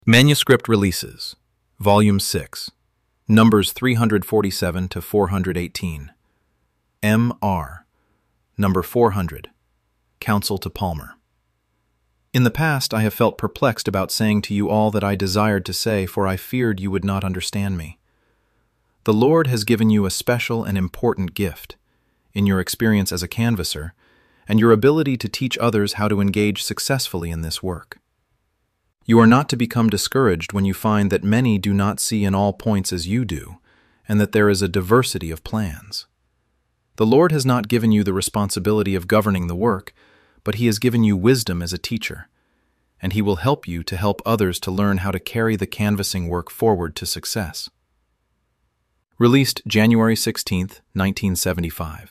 Manuscript Releases, Volume 6, Numbers 347 to 418. M.R. Number 400, Counsel to Palmer. In the past I have felt perplexed about saying to you all that I desired to say, for I feared you would not understand me. The Lord has given you a special and important gift in your experience as a canvasser and your ability to teach others how to engage successfully in this work. You are not to become discouraged when you find that many do not see in all points as you do, and that there is a diversity of plans. The Lord has not given you the responsibility of governing the work, but He has given you wisdom as a teacher, and He will help you to help others to learn how to carry the canvassing work forward to success. Released January 16, 1975.